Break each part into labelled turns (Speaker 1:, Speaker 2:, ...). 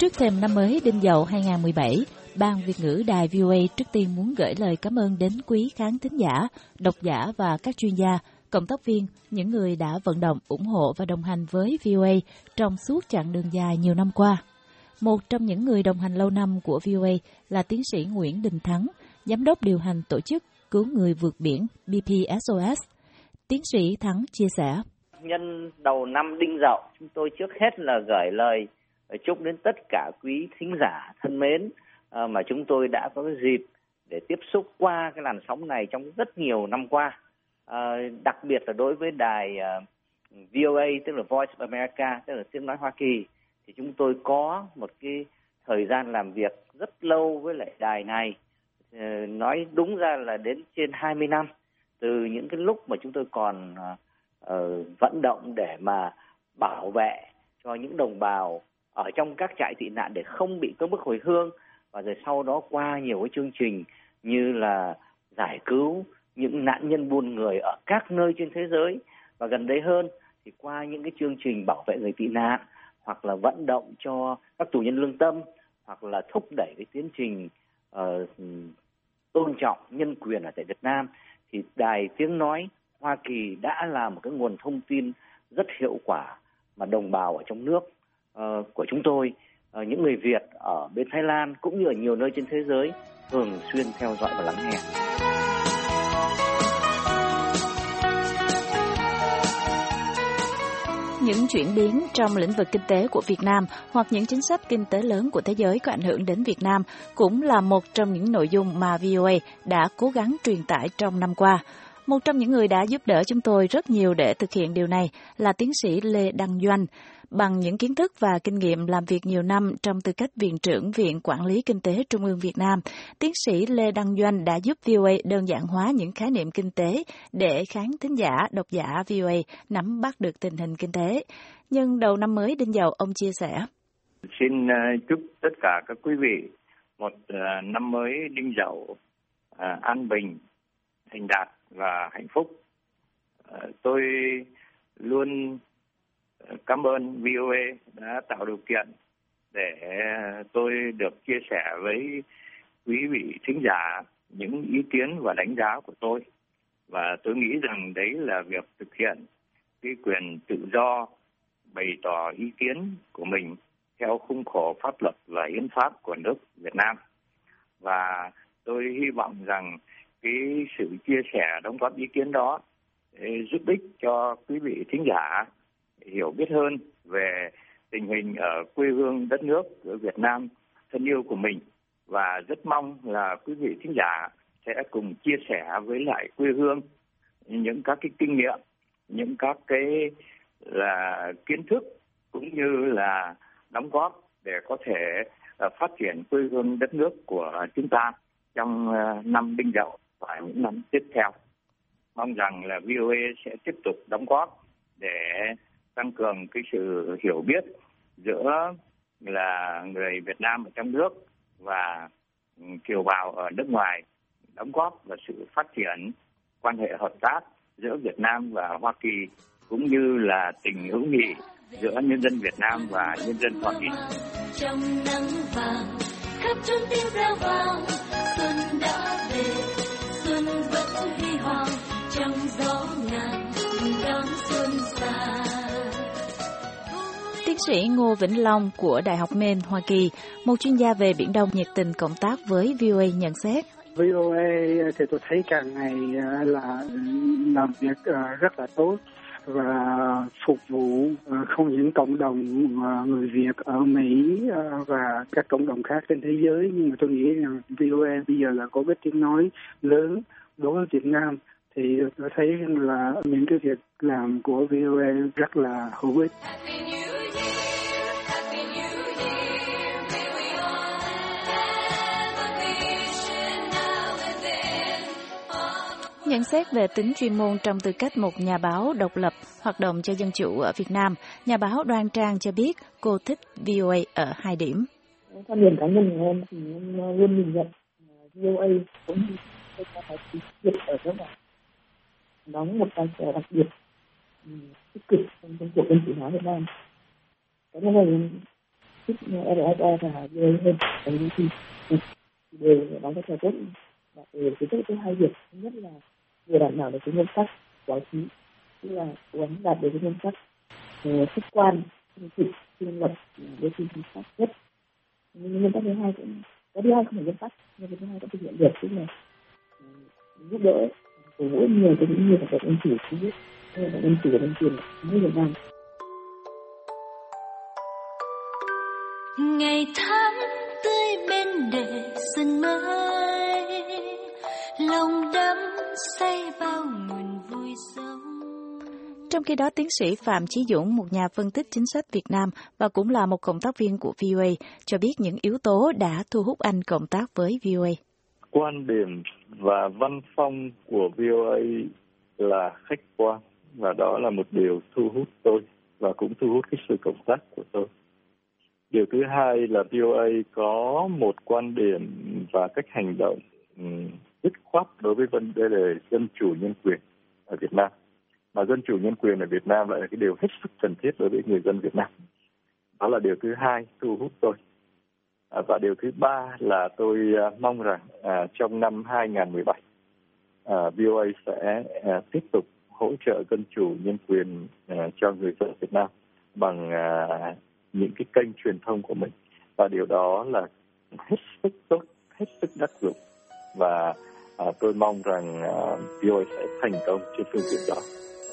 Speaker 1: Trước thềm năm mới Đinh Dậu 2017, Ban Việt ngữ Đài VOA trước tiên muốn gửi lời cảm ơn đến quý khán thính giả, độc giả và các chuyên gia, cộng tác viên, những người đã vận động, ủng hộ và đồng hành với VOA trong suốt chặng đường dài nhiều năm qua. Một trong những người đồng hành lâu năm của VOA là tiến sĩ Nguyễn Đình Thắng, giám đốc điều hành tổ chức Cứu người vượt biển BPSOS. Tiến sĩ Thắng chia sẻ.
Speaker 2: Nhân đầu năm Đinh Dậu, chúng tôi trước hết là gửi lời chúc đến tất cả quý thính giả thân mến mà chúng tôi đã có cái dịp để tiếp xúc qua cái làn sóng này trong rất nhiều năm qua. Đặc biệt là đối với đài VOA, tức là Voice of America, tức là tiếng nói Hoa Kỳ, thì chúng tôi có một cái thời gian làm việc rất lâu với lại đài này. Nói đúng ra là đến trên 20 năm, từ những cái lúc mà chúng tôi còn vận động để mà bảo vệ cho những đồng bào ở trong các trại tị nạn để không bị cưỡng bức hồi hương, và rồi sau đó qua nhiều cái chương trình như là giải cứu những nạn nhân buôn người ở các nơi trên thế giới, và gần đây hơn thì qua những cái chương trình bảo vệ người tị nạn, hoặc là vận động cho các tù nhân lương tâm, hoặc là thúc đẩy cái tiến trình tôn trọng nhân quyền ở tại Việt Nam, thì đài tiếng nói Hoa Kỳ đã là một cái nguồn thông tin rất hiệu quả mà đồng bào ở trong nước của chúng tôi, những người Việt ở bên Thái Lan cũng như ở nhiều nơi trên thế giới thường xuyên theo dõi và lắng nghe.
Speaker 1: Những chuyển biến trong lĩnh vực kinh tế của Việt Nam hoặc những chính sách kinh tế lớn của thế giới có ảnh hưởng đến Việt Nam cũng là một trong những nội dung mà VOA đã cố gắng truyền tải trong năm qua. Một trong những người đã giúp đỡ chúng tôi rất nhiều để thực hiện điều này là tiến sĩ Lê Đăng Doanh. Bằng những kiến thức và kinh nghiệm làm việc nhiều năm trong tư cách Viện trưởng Viện Quản lý Kinh tế Trung ương Việt Nam, tiến sĩ Lê Đăng Doanh đã giúp VOA đơn giản hóa những khái niệm kinh tế để khán thính giả, độc giả VOA nắm bắt được tình hình kinh tế. Nhân đầu năm mới Đinh Dậu, ông chia sẻ.
Speaker 3: Xin chúc tất cả các quý vị một năm mới Đinh Dậu an bình, thành đạt và hạnh phúc. Tôi luôn cảm ơn VOA đã tạo điều kiện để tôi được chia sẻ với quý vị thính giả những ý kiến và đánh giá của tôi. Và tôi nghĩ rằng đấy là việc thực hiện cái quyền tự do bày tỏ ý kiến của mình theo khung khổ pháp luật và hiến pháp của nước Việt Nam. Và tôi hy vọng rằng cái sự chia sẻ, đóng góp ý kiến đó giúp ích cho quý vị thính giả hiểu biết hơn về tình hình ở quê hương đất nước ở Việt Nam thân yêu của mình, và rất mong là quý vị thính giả sẽ cùng chia sẻ với lại quê hương những các cái kinh nghiệm, những các cái là kiến thức cũng như là đóng góp để có thể phát triển quê hương đất nước của chúng ta trong năm Đinh Dậu và những năm tiếp theo. Mong rằng là VOA sẽ tiếp tục đóng góp để tăng cường cái sự hiểu biết giữa là người Việt Nam ở trong nước và kiều bào ở nước ngoài, đóng góp vào sự phát triển quan hệ hợp tác giữa Việt Nam và Hoa Kỳ, cũng như là tình hữu nghị giữa nhân dân Việt Nam và nhân dân Hoa Kỳ.
Speaker 4: Trong nắng vàng, khắp chốn tiếng reo vang, xuân đã về, xuân vẫn huy hoàng, trong gió ngàn đón xuân xa.
Speaker 1: Tiến sĩ Ngô Vĩnh Long của Đại học Maine, Hoa Kỳ, một chuyên gia về Biển Đông nhiệt tình cộng tác với VOA nhận xét.
Speaker 5: VOA thì tôi thấy càng ngày là làm việc rất là tốt và phục vụ không những cộng đồng người Việt ở Mỹ và các cộng đồng khác trên thế giới, nhưng mà tôi nghĩ rằng VOA bây giờ là có cái tiếng nói lớn đối với Việt Nam, thì tôi thấy là những cái việc làm của VOA rất là hữu ích.
Speaker 1: Nhận xét về tính chuyên môn trong tư cách một nhà báo độc lập hoạt động cho dân chủ ở Việt Nam, nhà báo Đoan Trang cho biết cô thích VOA ở 2 điểm.
Speaker 6: Quan điểm cá nhân của em thì em luôn nhìn nhận VOA cũng như cái việc ở nước ngoài đóng một vai trò đặc biệt tích cực trong cuộc dân chủ hóa Việt Nam. Cái này thích RFA và vui hơn, bởi vì đều đóng vai trò tốt và cái rất có hai việc. Thứ nhất là vừa đảm bảo được cái nguyên tắc báo chí, tức là cố gắng đạt được cái nguyên tắc khách quan, trung thực, trung lập, đưa tin chính xác nhất. Nhưng nguyên tắc thứ hai cũng cái thứ hai không phải nguyên tắc, nhưng cái thứ hai có thực hiện được, tức là giúp đỡ của mỗi người cho những người phải dân chủ không biết, hay là dân chủ và dân quyền như Việt Nam.
Speaker 4: Ngày tháng tươi bên đời xuân mới, lòng đắm say bao nguồn vui sống.
Speaker 1: Trong khi đó, tiến sĩ Phạm Chí Dũng, một nhà phân tích chính sách Việt Nam và cũng là một cộng tác viên của VOA, cho biết những yếu tố đã thu hút anh cộng tác với VOA.
Speaker 7: Quan điểm và văn phong của VOA là khách quan, và đó là một điều thu hút tôi và cũng thu hút cái sự cộng tác của tôi. Điều thứ hai là VOA có một quan điểm và cách hành động dứt khoát đối với vấn đề dân chủ nhân quyền ở Việt Nam. Mà dân chủ nhân quyền ở Việt Nam lại là cái điều hết sức cần thiết đối với người dân Việt Nam. Đó là điều thứ hai thu hút tôi. Và điều thứ ba là tôi mong rằng trong năm 2017, VOA sẽ tiếp tục hỗ trợ dân chủ nhân quyền cho người dân Việt Nam bằng những cái kênh truyền thông của mình. Và điều đó là hết sức tốt, hết sức đắc dụng. Và tôi mong rằng VOA sẽ thành công trên phương diện đó.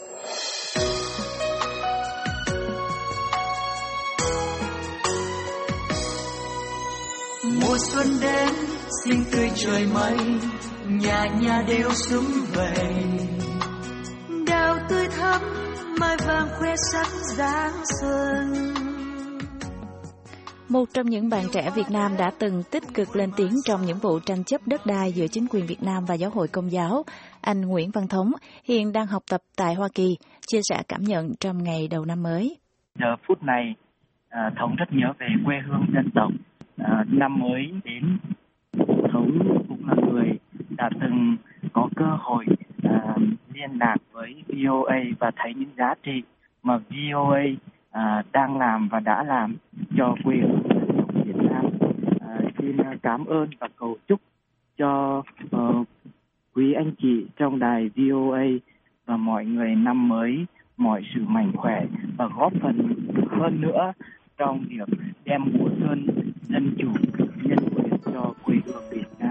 Speaker 8: Mùa xuân đến xinh tươi trời mây, nhà nhà đều sum vầy, đào tươi thắm mai vàng khoe sắc dáng xuân.
Speaker 1: Một trong những bạn trẻ Việt Nam đã từng tích cực lên tiếng trong những vụ tranh chấp đất đai giữa chính quyền Việt Nam và Giáo hội Công giáo, anh Nguyễn Văn Thống hiện đang học tập tại Hoa Kỳ, chia sẻ cảm nhận trong ngày đầu năm mới.
Speaker 9: Giờ phút này, Thống rất nhớ về quê hương dân tộc. Năm mới đến, Thống cũng là người đã từng có cơ hội liên lạc với VOA và thấy những giá trị mà VOA đang làm và đã làm cho quê hương dân tộc Việt Nam. Xin cảm ơn và cầu chúc cho quý anh chị trong đài VOA và mọi người năm mới mọi sự mạnh khỏe và góp phần hơn nữa trong việc đem mùa xuân dân chủ nhân quyền cho quê hương Việt Nam.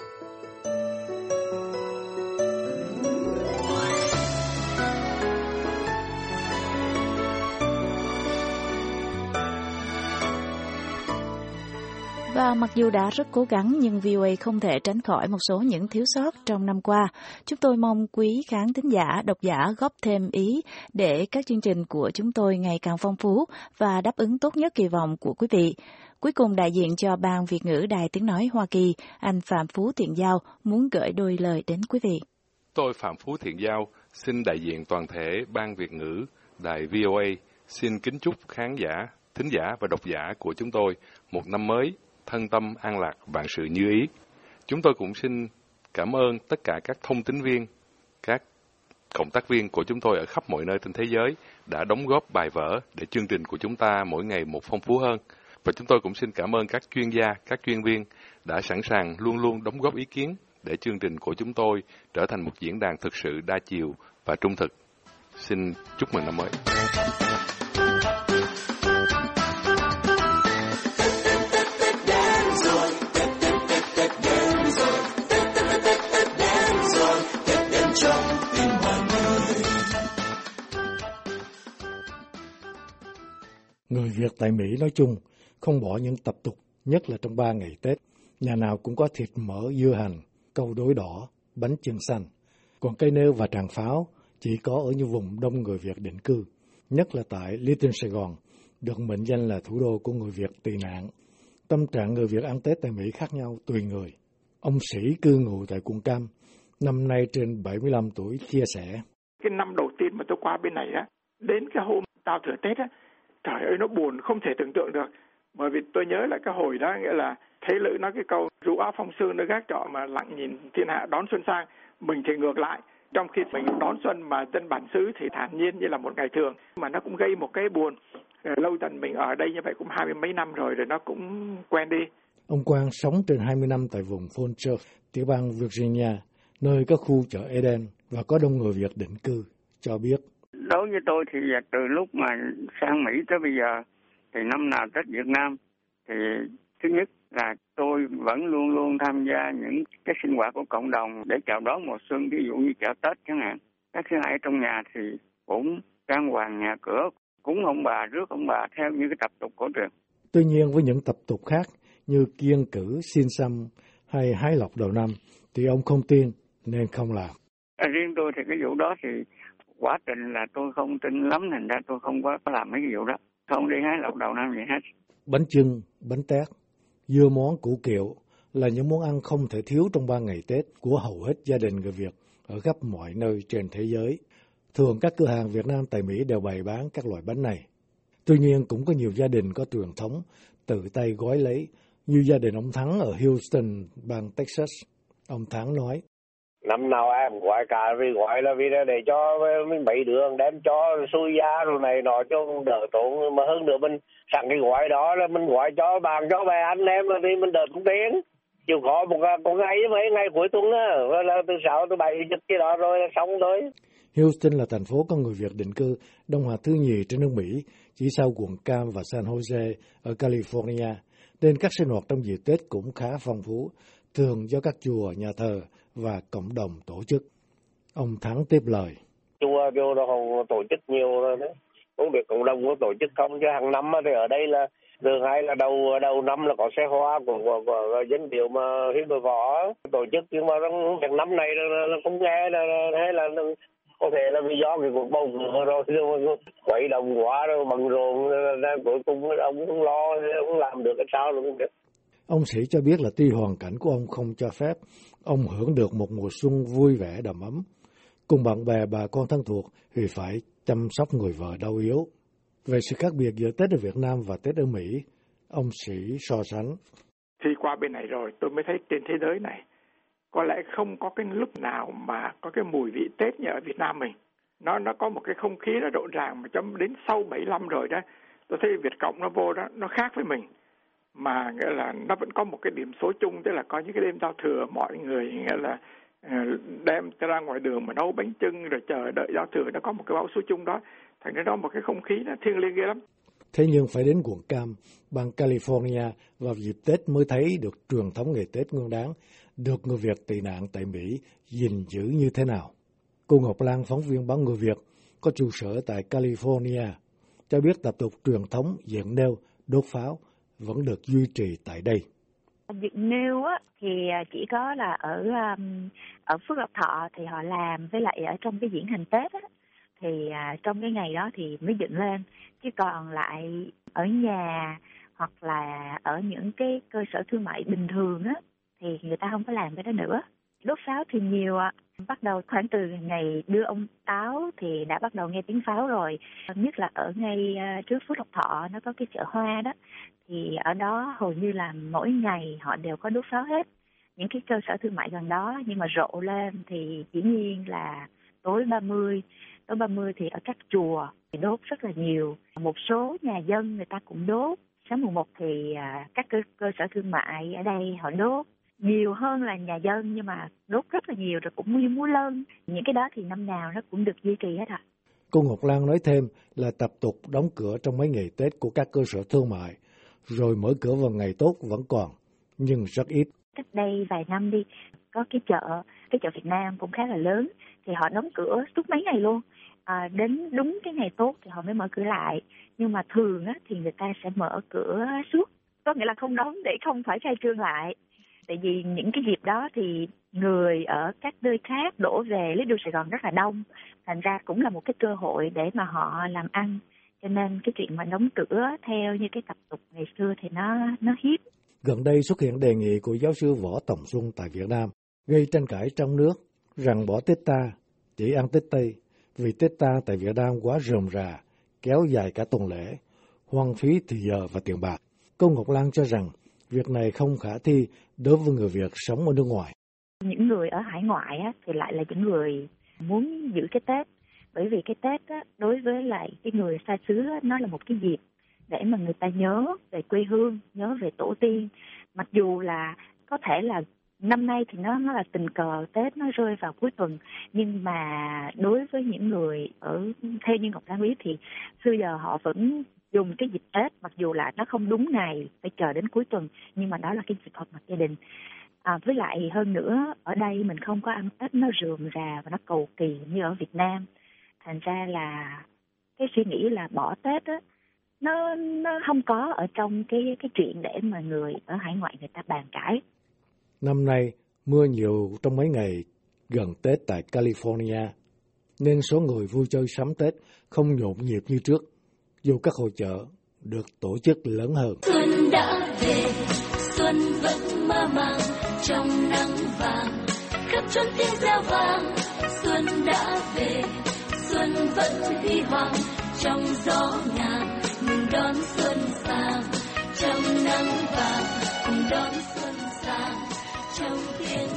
Speaker 1: Và mặc dù đã rất cố gắng nhưng VOA không thể tránh khỏi một số những thiếu sót trong năm qua. Chúng tôi mong quý khán thính giả, độc giả góp thêm ý để các chương trình của chúng tôi ngày càng phong phú và đáp ứng tốt nhất kỳ vọng của quý vị. Cuối cùng, đại diện cho Ban Việt ngữ Đài Tiếng Nói Hoa Kỳ, anh Phạm Phú Thiện Giao muốn gửi đôi lời đến quý vị.
Speaker 10: Tôi Phạm Phú Thiện Giao xin đại diện toàn thể Ban Việt ngữ Đài VOA xin kính chúc khán giả, thính giả và độc giả của chúng tôi một năm mới thân tâm an lạc, vạn sự như ý. Chúng tôi cũng xin cảm ơn tất cả các thông tín viên, các cộng tác viên của chúng tôi ở khắp mọi nơi trên thế giới đã đóng góp bài vở để chương trình của chúng ta mỗi ngày một phong phú hơn. Và chúng tôi cũng xin cảm ơn các chuyên gia, các chuyên viên đã sẵn sàng luôn luôn đóng góp ý kiến để chương trình của chúng tôi trở thành một diễn đàn thực sự đa chiều và trung thực. Xin chúc mừng năm mới.
Speaker 11: Người Việt tại Mỹ nói chung không bỏ những tập tục, nhất là trong 3 ngày Tết. Nhà nào cũng có thịt mỡ, dưa hành, câu đối đỏ, bánh chưng xanh. Còn cây nêu và tràng pháo chỉ có ở những vùng đông người Việt định cư, nhất là tại Little Sài Gòn, được mệnh danh là thủ đô của người Việt tị nạn. Tâm trạng người Việt ăn Tết tại Mỹ khác nhau tùy người. Ông Sĩ cư ngụ tại quận Cam, năm nay trên 75 tuổi, chia sẻ.
Speaker 12: Cái năm đầu tiên mà tôi qua bên này á, đến cái hôm tao thửa Tết á, trời ơi nó buồn không thể tưởng tượng được. Bởi vì tôi nhớ là cái hồi đó nghĩa là Thế Lữ nói cái câu rũ áo phong sương nơi gác trọ mà lặng nhìn thiên hạ đón xuân sang. Mình thì ngược lại, trong khi mình đón xuân mà dân bản xứ thì thản nhiên như là một ngày thường. Mà nó cũng gây một cái buồn lâu dần mình ở đây như vậy cũng 20 mấy năm rồi nó cũng quen đi.
Speaker 11: Ông Quang sống trên 20 năm tại vùng Frontier, tiểu bang Virginia, nơi có khu chợ Eden và có đông người Việt định cư, cho biết.
Speaker 13: Đối với tôi thì từ lúc mà sang Mỹ tới bây giờ, thì năm nào Tết Việt Nam, thì thứ nhất là tôi vẫn luôn luôn tham gia những cái sinh hoạt của cộng đồng để chào đón mùa xuân, ví dụ như chợ Tết chẳng hạn. Các thứ hai ở trong nhà thì cũng trang hoàng nhà cửa, cúng ông bà, rước ông bà theo như cái tập tục cổ truyền.
Speaker 11: Tuy nhiên với những tập tục khác như kiêng cử, xin xăm hay hái lộc đầu năm thì ông không tin nên không làm.
Speaker 13: Riêng tôi thì cái vụ đó thì quá trình là tôi không tin lắm, thành ra tôi không có làm mấy cái vụ đó, không đi hái lộc đầu năm gì hết.
Speaker 11: Bánh chưng, bánh tét, dưa món, củ kiệu là những món ăn không thể thiếu trong 3 ngày Tết của hầu hết gia đình người Việt ở khắp mọi nơi trên thế giới. Thường các cửa hàng Việt Nam tại Mỹ đều bày bán các loại bánh này. Tuy nhiên cũng có nhiều gia đình có truyền thống tự tay gói lấy, như gia đình ông Thắng ở Houston, bang Texas. Ông Thắng nói:
Speaker 14: Năm nào em gọi cả gọi là vì để cho mấy đứa đem cho xui giá rồi này nọ cho đỡ tốn, mà hơn nữa mình sẵn cái gọi đó là mình gọi cho bạn cho bè anh em thì mình đỡ tốn tiền. Chịu khó một ngày mấy ngày cuối tuần á, là từ 6 tới 7 giấc cái đó rồi là xong thôi.
Speaker 11: Houston là thành phố có người Việt định cư đông hòa thứ nhì trên nước Mỹ, chỉ sau quận Cam và San Jose ở California, nên các sinh hoạt trong dịp Tết cũng khá phong phú, thường do các chùa, nhà thờ và cộng đồng tổ chức. Ông Thắng tiếp lời:
Speaker 14: Chùa đó họ tổ chức nhiều rồi đấy, không biết cộng đồng có tổ chức không, chứ hàng năm thì ở đây là thường hay là đầu năm là có xe hoa của dân biểu mà hiến đội võ tổ chức, nhưng mà trong năm này là không nghe hay là có thể là vì do cái cuộc bầu cử rồi quậy đồng quá rồi bận rộn, cuối cùng ông không lo, không làm được cái sao rồi không biết.
Speaker 11: Ông Sĩ cho biết là tuy hoàn cảnh của ông không cho phép, ông hưởng được một mùa xuân vui vẻ đầm ấm. Cùng bạn bè, bà con thân thuộc thì phải chăm sóc người vợ đau yếu. Về sự khác biệt giữa Tết ở Việt Nam và Tết ở Mỹ, ông Sĩ so sánh:
Speaker 12: Thì qua bên này rồi tôi mới thấy trên thế giới này có lẽ không có cái lúc nào mà có cái mùi vị Tết như ở Việt Nam mình. Nó có một cái không khí nó rộn ràng, mà trong đến sau 75 rồi đó, tôi thấy Việt Cộng nó vô đó, nó khác với mình. Mà nghĩa là nó vẫn có một cái điểm số chung, tức là có những cái đêm giao thừa mọi người nghĩa là đem ra ngoài đường mà nấu bánh chưng rồi chờ đợi giao thừa, nó có một cái báo số chung đó, thành ra đó một cái không khí nó thiêng liêng ghê lắm.
Speaker 11: Thế nhưng phải đến quận Cam, bang California vào dịp Tết mới thấy được truyền thống ngày Tết nguyên đán được người Việt tị nạn tại Mỹ gìn giữ như thế nào. Cô Ngọc Lan, phóng viên báo Người Việt, có trụ sở tại California, cho biết tập tục truyền thống dựng nêu, đốt pháo vẫn được duy trì tại đây.
Speaker 15: Dựng nêu á thì chỉ có là ở Phước Lộc Thọ thì họ làm, với lại ở trong cái diễn hành Tết á thì trong cái ngày đó thì mới dựng lên, chứ còn lại ở nhà hoặc là ở những cái cơ sở thương mại bình thường á thì người ta không có làm cái đó nữa. Đốt pháo thì nhiều ạ. Bắt đầu khoảng từ ngày đưa ông Táo thì đã bắt đầu nghe tiếng pháo rồi. Nhất là ở ngay trước Phước Lộc Thọ nó có cái chợ hoa đó, thì ở đó hầu như là mỗi ngày họ đều có đốt pháo hết. Những cái cơ sở thương mại gần đó, nhưng mà rộ lên thì dĩ nhiên là tối 30 thì ở các chùa thì đốt rất là nhiều. Một số nhà dân người ta cũng đốt. Sáng mùng 1 thì các cơ sở thương mại ở đây họ đốt nhiều hơn là nhà dân, nhưng mà đốt rất là nhiều, rồi cũng như múa lân. Những cái đó thì năm nào nó cũng được duy trì hết ạ.
Speaker 11: Cô Ngọc Lan nói thêm là tập tục đóng cửa trong mấy ngày Tết của các cơ sở thương mại, rồi mở cửa vào ngày tốt vẫn còn, nhưng rất ít.
Speaker 15: Cách đây vài năm đi, có cái chợ Việt Nam cũng khá là lớn, thì họ đóng cửa suốt mấy ngày luôn. Đến đúng cái ngày tốt thì họ mới mở cửa lại. Nhưng mà thường á, thì người ta sẽ mở cửa suốt, có nghĩa là không đóng để không phải khai trương lại. Tại vì những cái dịp đó thì người ở các nơi khác đổ về lấy đô Sài Gòn rất là đông, thành ra cũng là một cái cơ hội để mà họ làm ăn. Cho nên cái chuyện mà đóng cửa theo như cái tập tục ngày xưa thì nó hiếm.
Speaker 11: Gần đây xuất hiện đề nghị của giáo sư Võ Tòng Xuân tại Việt Nam, gây tranh cãi trong nước rằng bỏ Tết ta, chỉ ăn Tết Tây, vì Tết ta tại Việt Nam quá rườm rà, kéo dài cả tuần lễ, hoang phí thì giờ và tiền bạc. Cô Ngọc Lan cho rằng việc này không khả thi đối với người Việt sống ở nước ngoài.
Speaker 15: Những người ở hải ngoại á, thì lại là những người muốn giữ cái Tết, Bởi vì cái Tết á, đối với lại cái người xa xứ á, nó là một cái dịp để mà người ta nhớ về quê hương, nhớ về tổ tiên. Mặc dù là có thể là năm nay thì nó là tình cờ Tết nó rơi vào cuối tuần, nhưng mà đối với những người theo như Ngọc Lan biết thì xưa giờ họ vẫn dùng cái dịp Tết, mặc dù là nó không đúng ngày, phải chờ đến cuối tuần, nhưng mà đó là cái dịp họp mặt gia đình. Với lại hơn nữa, ở đây mình không có ăn Tết nó rườm rà và nó cầu kỳ như ở Việt Nam. Thành ra là cái suy nghĩ là bỏ Tết á, nó không có ở trong cái chuyện để mà người ở hải ngoại người ta bàn cãi.
Speaker 11: Năm nay mưa nhiều trong mấy ngày gần Tết tại California, nên số người vui chơi sắm Tết không nhộn nhịp như trước, dù các hội chợ được tổ chức lớn hơn.
Speaker 4: Xuân đã về, xuân vẫn mơ màng trong nắng vàng, khắp chốn tiếng reo vang. Xuân đã về, xuân vẫn huy hoàng trong gió ngàn, mừng đón xuân sang trong nắng vàng, cùng đón xuân sang trong tiếng